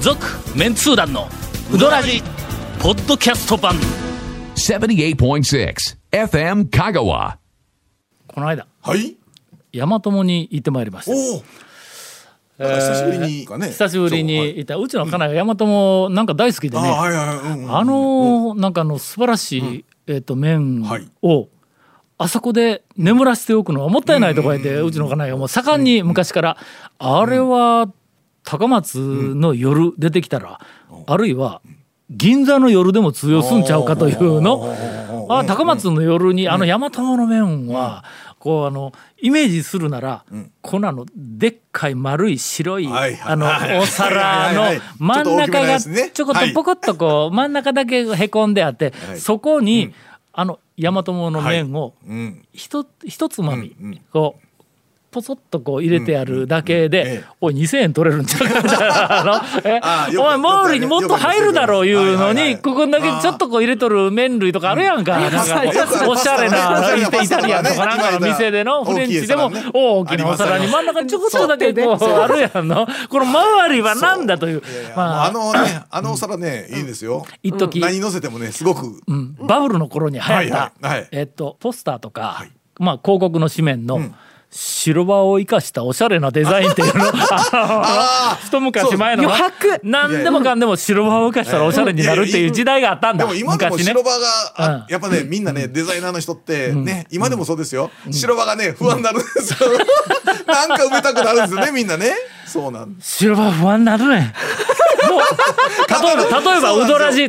続メンツー団のウドラジポッドキャスト版 78.6 FM 香川。 この間、 はい、 大和友に行ってまいりました。 お久しぶりにかね、 久しぶりにいた、うちの家内が大和友なんか大好きでね、なんか素晴らしい、麺をあそこで眠らせておくのはもったいないとか言って、うちの家内がもう盛んに昔から、あれは高松の夜出てきたら、あるいは銀座の夜でも通用すんちゃうかというの。高松の夜に大和友の麺はこうイメージするなら、このでっかい丸い白いお皿の真ん中がちょこっとポコッとこう真ん中だけへこんであって、そこに大和友の麺を一つまみこうポソッとこう入れてあるだけで、おい2000円取れるんちゃうかみたいなお前毛利にもっと入るだろういうのに、ここだけちょっとこう入れとる麺類とかあるやんか、なんかおしゃれなイタリアンとかなんかの店でのフレンチでも大きなお皿に真ん中にちょこっとだけこうあるやんの。この周りはなんだという、 あのお皿ね、いいですよ。 一時何乗せてもねすごくバブルの頃に流行ったポスターとか広告の紙面の白場を生かしたおしゃれなデザインっていうの一昔前の何でもかんでも白場を生かしたらおしゃれになるっていう時代があったんだ。 でも今でも白場がやっぱね、みんなねデザイナーの人ってね、今でもそうですよ、白場がね不安になるんですよ。なんか埋めたくなるんですよね、みんなね。そうなんです。 白場不安になるね。もう例えばウドラジ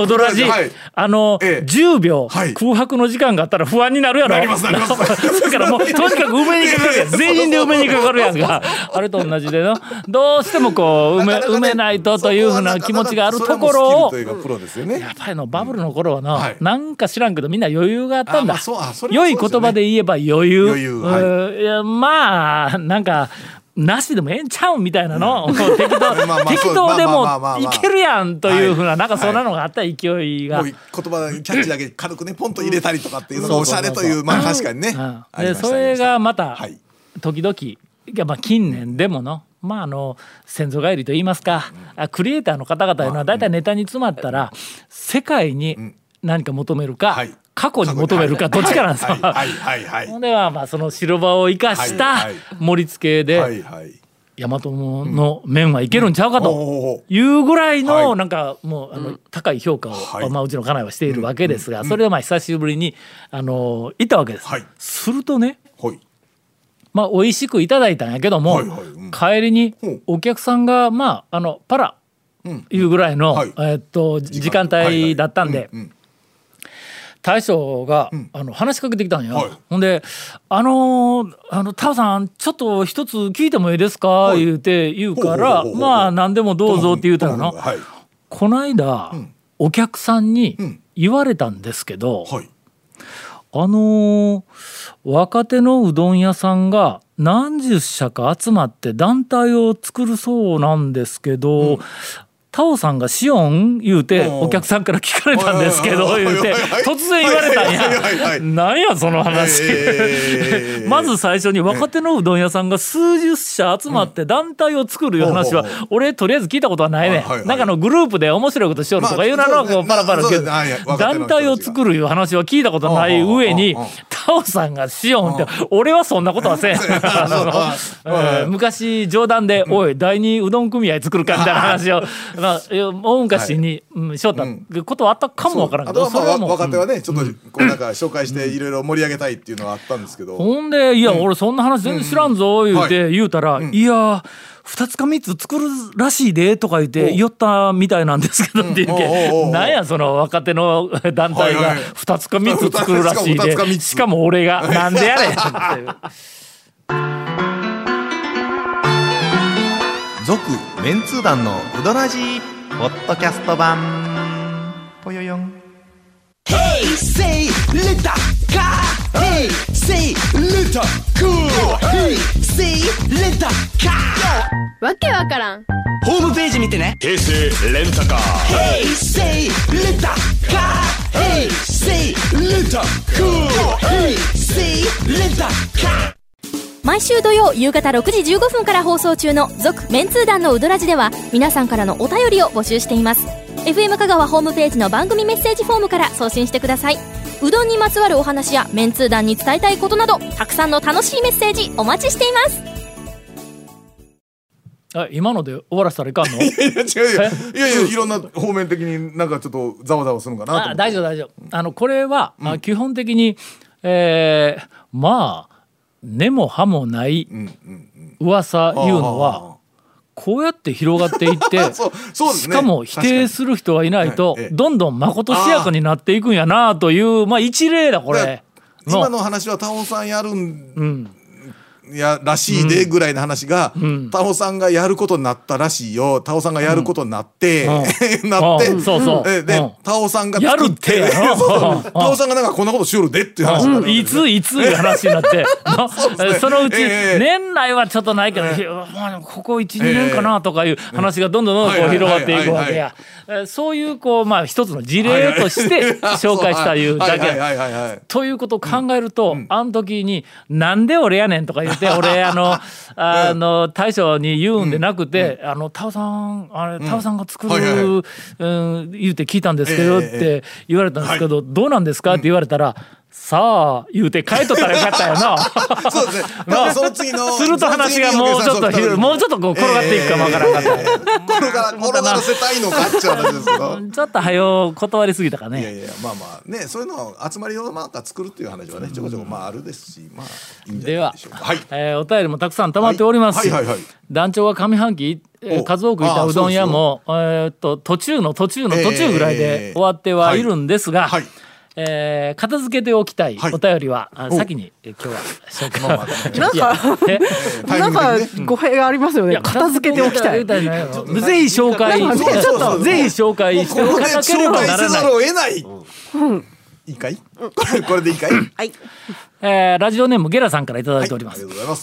10秒空白の時間があったら不安になるやろ。 なりますなります。 だからもうとにかく埋めにかかるやん。全員で埋めにかかるやんか。あれと同じでの、どうしてもこう埋めないとというふうな気持ちがあるところを、やっぱりバブルの頃はなんか知らんけどみんな余裕があったんだ。良い言葉で言えば余裕。いやまあなんかなしでもええんちゃうんみたいなの適当でもいけるやんというふうな、なんかそんなのがあった勢いが、 言葉キャッチだけ軽くねポンと入れたりとかっていうのがおしゃれという、確かにね。 でそれがまた時々近年でもの先祖返りと言いますか、クリエイターの方々というのはだいたいネタに詰まったら世界に何か求めるか、過去に求めるか、どっちかなんですよ。ほんではその白場を生かした盛り付けで大和の麺はいけるんちゃうかというぐらいのなんかもう高い評価をうちの家内はしているわけですが、それで久しぶりに行ったわけです。するとね、美味しくいただいたんやけども、帰りにお客さんがパラいうぐらいの時間帯だったんで、大将が話しかけてきたんよ。ほんでタオさんちょっと一つ聞いてもいいですか言うから何でもどうぞって言うたらの、この間お客さんに言われたんですけど、若手のうどん屋さんが何十社か集まって団体を作るそうなんですけど、タオさんがしよん言うてお客さんから聞かれたんですけど言うて突然言われたんや。なんやその話。まず最初に若手のうどん屋さんが数十社集まって団体を作るいう話は俺とりあえず聞いたことはないね。なんかグループで面白いことしよるとかいうのはパラパラけど、団体を作るいう話は聞いたことない上にタオさんがしよんって俺はそんなことはせん。昔冗談でおい第二うどん組合作るかみたいな話を大昔にしよったことはあったかもわからんけど、 あとは若手はねちょっとこうなんか紹介していろいろ盛り上げたいっていうのはあったんですけど、 ほんでいや俺そんな話全然知らんぞ言うたら、いや2つか3つ作るらしいでとか言って言ったみたいなんですけどって言うけ、なんやその若手の団体が2つか3つ作るらしいで、しかも俺がなんでやれんって続メンツー団のウドラジポッドキャスト版ぽよよん。 Hey, say, let that car. Hey, say, let that cool. Hey, say, let that car. わけわからん。 ホームページ見てね。 平成レンタカー。 Hey, say, let that car. Hey, say, let that cool. Hey, say, let that car. 毎週土曜夕方6時15分から放送中の続メンツー団のうどらじでは皆さんからのお便りを募集しています。 FM 香川ホームページの番組メッセージフォームから送信してください。うどんにまつわるお話やメンツー団に伝えたいことなどたくさんの楽しいメッセージお待ちしています。 今ので終わらせたらいかんの？ いや違うよ。いやいろんな方面的になんかちょっとざわざわするのかなと思って。 大丈夫。これは、基本的に、まあ根も葉もない噂いうのはこうやって広がっていってそうですね、 しかも否定する人はいないとどんどんまことしやかになっていくんやなという、一例だこれ。 今の話はタオさんやるらしいでぐらいの話が、タオさんがやることになったらしいよ。タオさんがやることになって、でタオさんがやるってタオさんがなんかこんなことしよるでっていう話になる、 いついう話になってそのうち年内はちょっとないけど、ここ 1,2 年かなとかいう話がどんどんこう広がっていくわけや。そういう一つの事例として紹介したいうだけということを考えると、あの時になんで俺やねんとか言って俺大将に言うんでなくて、タオさんが作る言うて聞いたんですけどって言われたんですけど、どうなんですかって言われたら、さあ言うて帰っとったらよかったよな。 そうですね。その次のすると話がもうちょっとこう転がっていくかもわからんかった。 転がらせたいのかっていう話ですけど、 ちょっと早う断りすぎたかね。 いやまあね、そういうのを集まりを作るっていう話はね、ちょこちょこあるですし、いいんじゃないでしょうか。 お便りもたくさん溜まっておりますし、団長が上半期数多くいたうどん屋も途中ぐらいで終わってはいるんですが、片付けておきたいお便りは先に今日は紹介。 なんか語弊がありますよね。片付けておきたい。 ぜひ紹介しておかなければならない。 いいかい？これでいいかい？ はい。 ラジオネームゲラさんからいただいております。 ありがとうございます。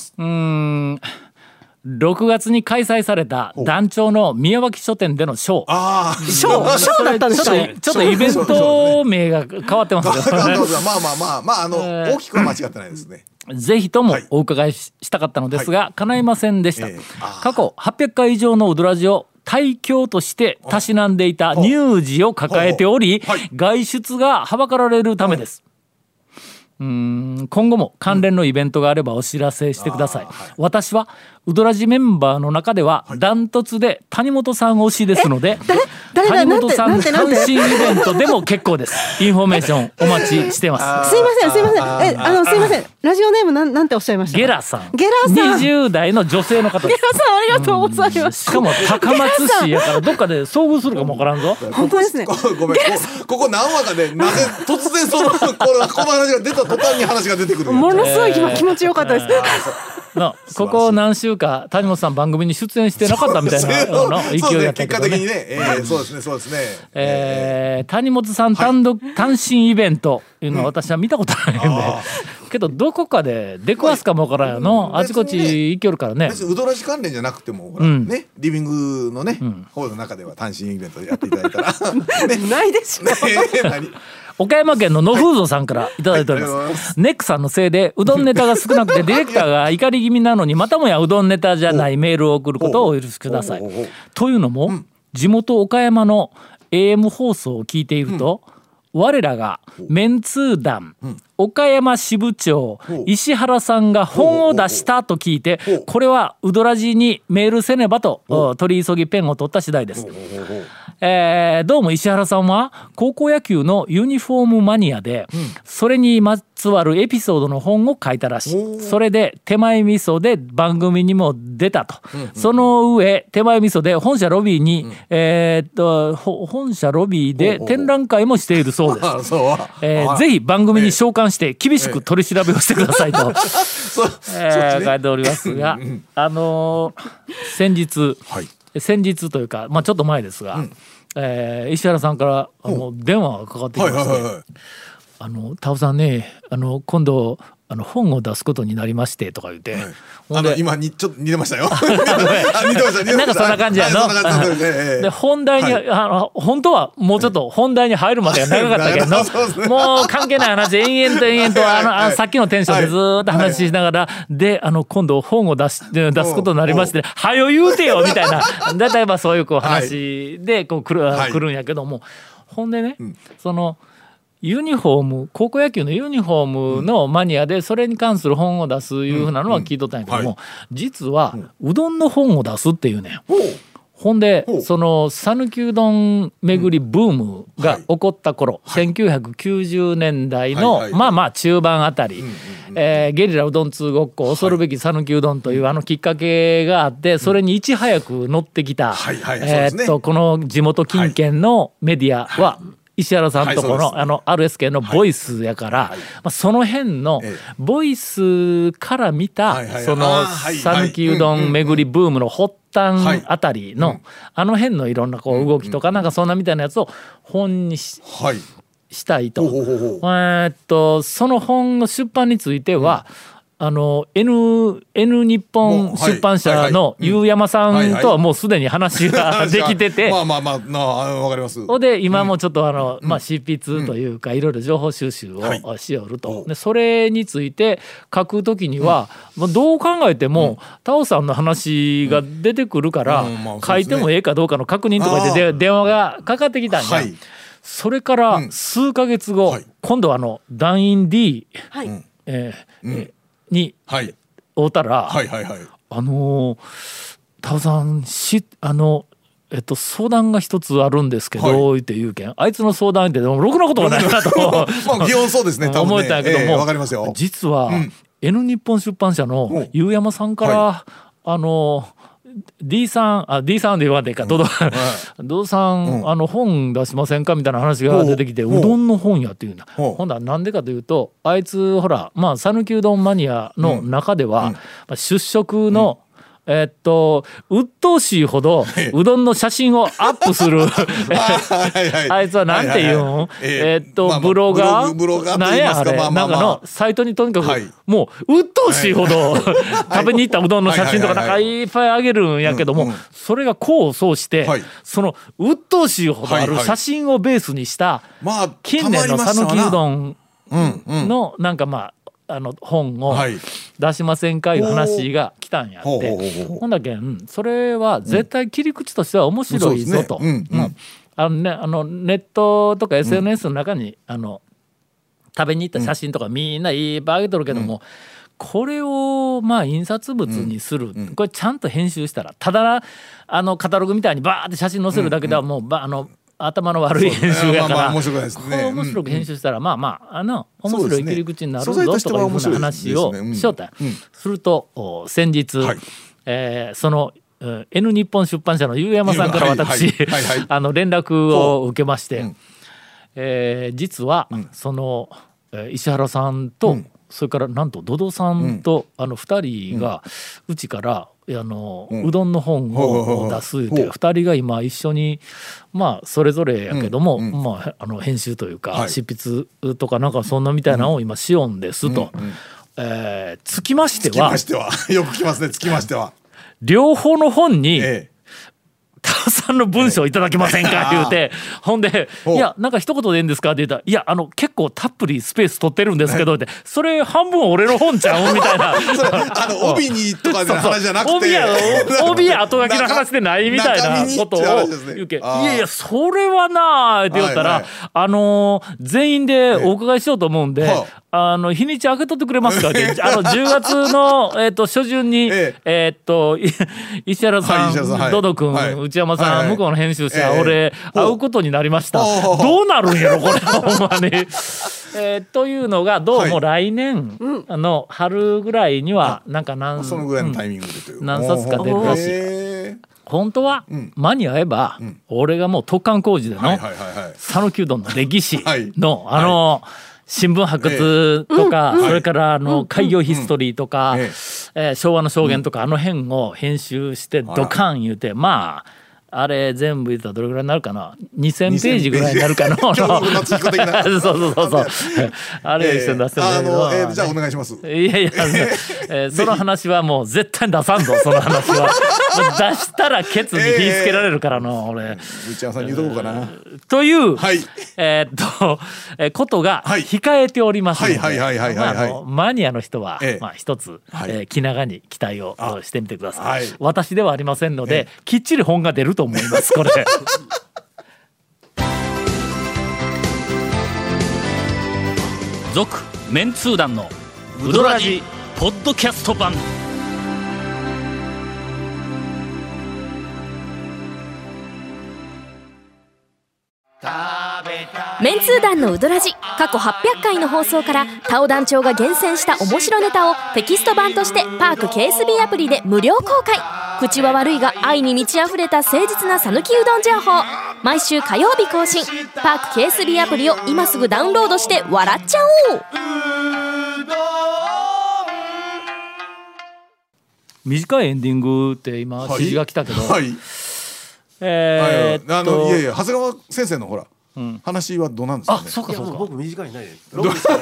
6月に開催された団長の宮脇書店でのショー。 ショーだったんですか？ ちょっとイベント名が変わってますけどね。 大きくは間違ってないですね。 ぜひともお伺いしたかったのですが、叶いませんでした。過去800回以上のうどらじを大教としてたしなんでいた乳児を抱えており、外出がはばかられるためです。今後も関連のイベントがあればお知らせしてください。私はうどらじメンバーの中ではダントツで谷本さん推しですので、谷本さん関心イベントでも結構です。インフォメーションお待ちしてます。 すいませんすいません、ラジオネームなんておっしゃいました？ ゲラさん。20代の女性の方です。 ゲラさんありがとうございます。 しかも高松市やからどっかで遭遇するかもわからんぞ。 本当ですね。 ごめん、ここ何話かでなぜ突然この話が出た途端に話が出てくる。 ものすごい気持ちよかったです。 ここ何週か谷本さん番組に出演してなかったみたいな勢いだったけどね。 結果的にね、そうですね。 谷本さん単身イベントいうのは私は見たことないんで、けどどこかで出くわすかもわからんよの。あちこち行けるからね。 うどらじ関連じゃなくてもね、リビングのね方の中では単身イベントやっていただいたらないですね。 岡山県の野風蔵さんからいただいております。ネックさんのせいでうどんネタが少なくてディレクターが怒り気味なのにまたもやうどんネタじゃないメールを送ることをお許しください。というのも、地元岡山の AM 放送を聞いていると、我らがメンツー団岡山支部長石原さんが本を出したと聞いて、これはうどらじにメールせねばと取り急ぎペンを取った次第です。どうも石原さんは高校野球のユニフォームマニアで、それにまつわるエピソードの本を書いたらしい。それで手前味噌で番組にも出たと。その上手前味噌で本社ロビーに本社ロビーで展覧会もしているそうです。ぜひ番組に召喚して厳しく取り調べをしてくださいと書いておりますが、先日というか、ちょっと前ですが、石原さんから電話がかかってきまして、タオさんね、今度本を出すことになりましてとか言って、 今にちょっと似てましたよ。 なんかそんな感じやの。で本題に、本当はもうちょっと本題に入るまでが長かったけど、もう関係ない話延々とさっきのテンションでずっと話しながら、で今度本を出すことになりましてはよ言うてよみたいな、例えばそういう話で来るんやけども、ほんでね、そのユニフォーム、高校野球のユニフォームのマニアでそれに関する本を出すいうふうなのは聞いとったんやけども、実はうどんの本を出すっていうね。ほんでその讃岐うどん巡りブームが起こった頃、1990年代のまあ中盤あたり、ゲリラうどん通ごっこ恐るべき讃岐うどんというきっかけがあって、それにいち早く乗ってきたこの地元近県のメディアは石原さんとこのRSK のボイスやから、その辺のボイスから見たその讃岐うどん巡りブームの発端あたりの辺のいろんなこう動きとかなんかそんなみたいなやつを本にしたいと。その本の出版についてはN 日本出版社のゆうやまさんとはもうすでに話ができてて、 わかります。 で今もちょっと執筆というかいろいろ情報収集をしよると。でそれについて書くときにはどう考えてもタオさんの話が出てくるから書いてもええかどうかの確認とかで電話がかかってきたんや。それから数ヶ月後、今度は団員 D に会うたら、タオさん相談が一つあるんですけど、って言うけん、あいつの相談ってろくなことがないなと基本そうですね、 思ったんやけども、 わかりますよ。 実は N 日本出版社のゆうやまさんからD さんで言わんでいいか、ドドさん本出しませんかみたいな話が出てきて、うどんの本やっていうんだ。ほんだらなんでかというと、あいつほら讃岐うどんマニアの中では出色の鬱陶しいほどうどんの写真をアップするあいつはなんていうんブロガーなんやあれ、なんかのサイトにとにかくもう鬱陶しいほど食べに行ったうどんの写真とかなんかいっぱいあげるんやけども、それが功を奏してその鬱陶しいほどある写真をベースにした近年の讃岐うどんのなんか本を出しませんかいう話が来たんやって。ほんだけんそれは絶対切り口としては面白いぞと。ネットとか SNS の中に食べに行った写真とかみんないっぱいあげとるけども、これを印刷物にする、これちゃんと編集したら、ただカタログみたいにバーって写真載せるだけではもう頭の悪い編集やから、面白く編集したら面白い切り口になるぞとかいうふうな話をしようた。すると先日そのN 日本出版社のゆうやまさんから私連絡を受けまして、実はその石原さんとそれからなんとドドさんと2人がうちからうどんの本を出すって2人が今一緒にそれぞれやけども編集というか執筆とかなんかそんなみたいなのを今しよんですと。つきましてはよく来ますね。つきましては両方の本にタオさんの文章いただけませんか言うて、ほんでいやなんか一言でいいんですかって言ったら、いや結構たっぷりスペース取ってるんですけどって、それ半分俺の本ちゃうみたいな帯にとかの話じゃなくて帯や後書きの話でないみたいなことを言うけ、いやそれはなって言ったら、全員でお伺いしようと思うんで日にち開けとってくれますかって10月の初旬に石原さん、ドド君、内山さん、向こうの編集者、俺会うことになりました。どうなるんやろこれほんまに。というのがどうも来年の春ぐらいにはなんかそのぐらいのタイミングでという何冊か出るらしい。本当は間に合えば俺がもう突貫工事での讃岐うどんの歴史の新聞発掘とか、それから開業ヒストリーとか、昭和の証言とか辺を編集してドカン言うてあれ全部言ったらどれぐらいになるかな、2000ページぐらいになるかなそうそうあれ一緒に出してもらえるじゃあお願いします。 いやその話はもう絶対出さんぞ。その話は出したらケツに火つけられるからの俺うちゃんさんに言うとこうかなという、 はいことが控えておりますので、マニアの人は一つ気長に期待をしてみてください。私ではありませんのできっちり本が出ると思いますこれ続メンツー団のウドラジポッドキャスト版。 メンツー団のウドラジ過去800回の放送からタオ団長が厳選した面白ネタをテキスト版としてパーク KSB アプリで無料公開。口は悪いが愛に満ち溢れた誠実な讃岐うどん情報、毎週火曜日更新。パーク KSB アプリを今すぐダウンロードして笑っちゃおう。 短いエンディングって今指示が来たけど、 いや長谷川先生のほら話はどうなんですかね。 そうかそうか。 僕短いないです。ロングしかない。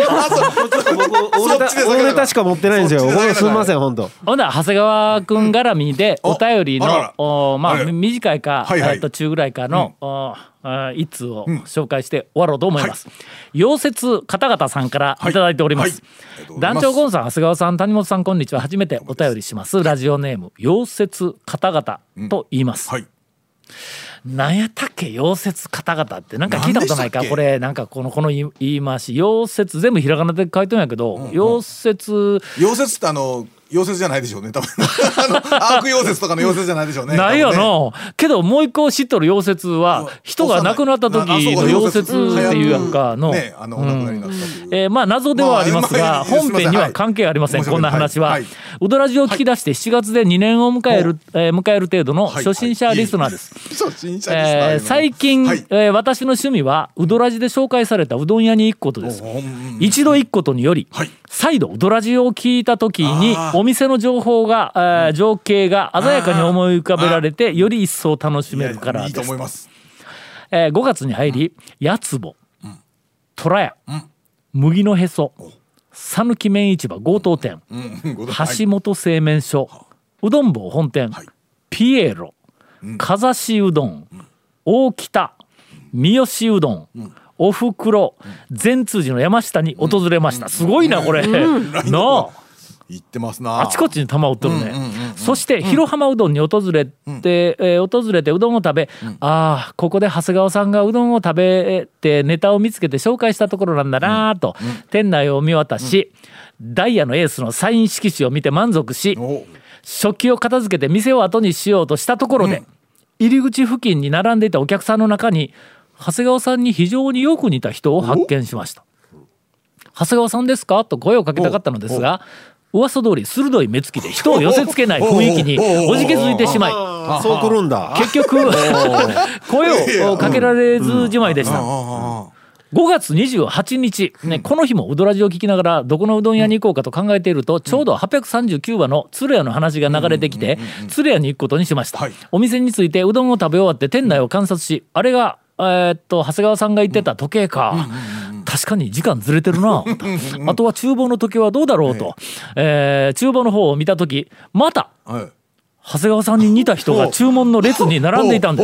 大ネタしか持ってないんですよ。すみません本当。 ほんなら長谷川くん絡みでお便りの短いか中ぐらいかの一通を紹介して終わろうと思います。溶接方々さんからいただいております。団長ゴンさん、長谷川さん、谷本さん、こんにちは。初めてお便りします。ラジオネーム溶接方々と言います。なんやったっけ、溶接方々ってなんか聞いたことないか。これなんかこの言い回し、溶接全部ひらがなで書いてるんやけど、溶接って溶接じゃないでしょうね多分アーク溶接とかの溶接じゃないでしょうね。ないよの、けどもう一個知っとる溶接は人が亡くなった時の溶接っていうやんかの、まあ謎ではありますが本編には関係ありません。こんな話はウドラジを聞き出して7月で2年を迎える程度の初心者リスナーです。最近私の趣味はウドラジで紹介されたうどん屋に行くことです。一度行くことにより再度ウドラジを聞いた時にお店の情報が情景が鮮やかに思い浮かべられてより一層楽しめるからです。5月に入りやつぼ、虎屋、麦のへそ、讃岐麺市場強盗店、橋本製麺所、うどん坊本店、ピエロ、かざしうどん、大北、三好うどん、おふくろ、善通寺の山下に訪れました。すごいなこれの行ってますな。 あちこちに玉売ってるね。そして広浜うどんに訪れてうどんを食べ、ここで長谷川さんがうどんを食べてネタを見つけて紹介したところなんだなと、店内を見渡し、ダイヤのエースのサイン色紙を見て満足し、食器を片付けて店を後にしようとしたところで、入り口付近に並んでいたお客さんの中に長谷川さんに非常によく似た人を発見しました。長谷川さんですかと声をかけたかったのですが、噂通り鋭い目つきで人を寄せつけない雰囲気におじけづいてしまい、 そう来るんだ。 結局声をかけられずじまいでした。5月28日、この日もうどらじを聞きながらどこのうどん屋に行こうかと考えていると、ちょうど839話の鶴屋の話が流れてきて、鶴屋に行くことにしました。お店についてうどんを食べ終わって店内を観察し、あれが長谷川さんが言ってた時計か、確かに時間ずれてるなあとは厨房の時計はどうだろうと、厨房の方を見た時、また長谷川さんに似た人が注文の列に並んでいたんです。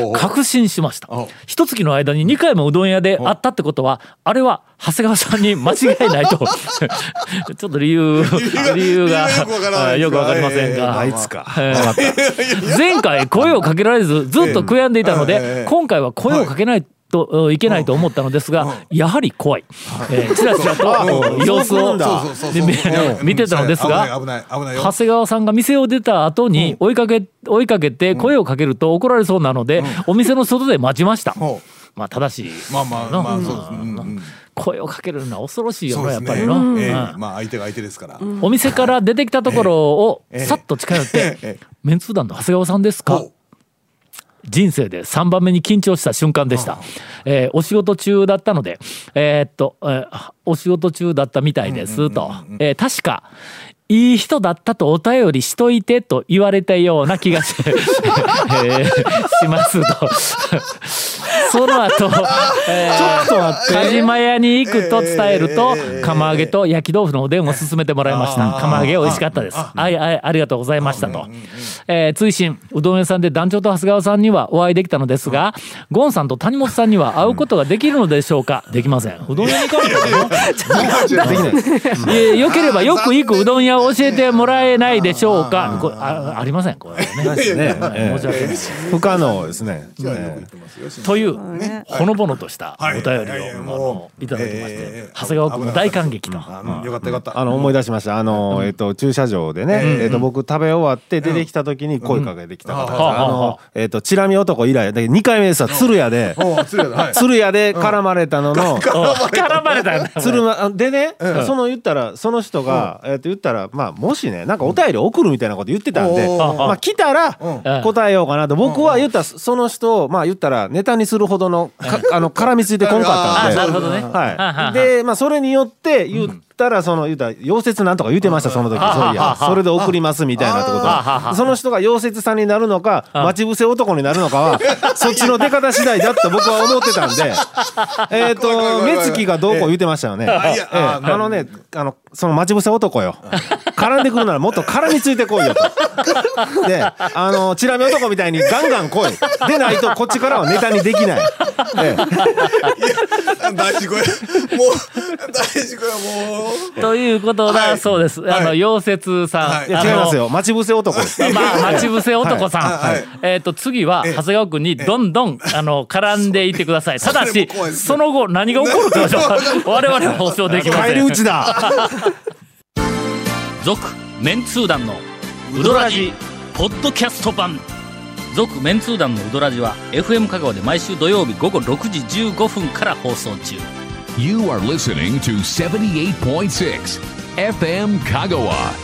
確信しました。一月の間に2回もうどん屋で会ったってことは、あれは長谷川さんに間違いないとちょっと理由がよくわかりませんが、 あいつか前回声をかけられずずっと悔やんでいたので、今回は声をかけないといけないと思ったのですが、やはり怖い。ちらちらと様子を見てたのですが、長谷川さんが店を出た後に追いかけて声をかけると怒られそうなので、お店の外で待ちました。まあただし声をかけるのは恐ろしいよな、やっぱりの。 相手が相手ですから。 お店から出てきたところをさっと近寄って「メンツー団の長谷川さんですか?」人生で3番目に緊張した瞬間でした。お仕事中だったのでお仕事中だったみたいですと、確かいい人だったとお便りしといてと言われたような気がしますとその後、 ちょっと待って、 梶間屋に行くと伝えると釜揚げと焼き豆腐のおでんを勧めてもらいました。釜揚げ美味しかったです。ありがとうございましたと。追伸、うどん屋さんで団長と長谷川さんにはお会いできたのですが、ゴンさんと谷本さんには会うことができるのでしょうか。できません。うどん屋に行かないよければよく行くうどん屋を教えてもらえないでしょうか。ありませんこれね。申し訳ない。 不可能ですね。 というほのぼのとしたお便りをいただきまして、長谷川君も大感激と。 よかったよかった。 思い出しました。駐車場でね、僕食べ終わって出てきた時に声かけてきた方が、チラ見男以来で2回目でさ、鶴屋で絡まれたのの絡まれたでね、言ったらその人が言ったら、まあもしねなんかお便り送るみたいなこと言ってたんで、まあ来たら答えようかなと僕は言ったら、その人をまあ言ったらネタにするほどの絡みついてこんかったんで、 なるほどね。 はい。でまあそれによって言ったら言ったら溶接なんとか言ってましたその時。それで送りますみたいなってことは、その人が溶接さんになるのか待ち伏せ男になるのかはそっちの出方次第だって僕は思ってたんで、目つきがどうこう言ってましたよね。その待ち伏せ男よ、絡んでくるならもっと絡みついてこいよと。でチラ見男みたいにガンガン来いでないとこっちからはネタにできない。 大事これもう大事これもうということだそうです。溶接さん、 違いますよ、待ち伏せ男です。 まあ待ち伏せ男さん、次は長谷川君にどんどん絡んでいってください。ただしその後何が起こるか我々は保証できません。 返り討ちだ。 続メンツー団のウドラジポッドキャスト版。続メンツー団のウドラジは FM 香川で毎週土曜日午後6時15分から放送中。 You are listening to 78.6 FM 香川。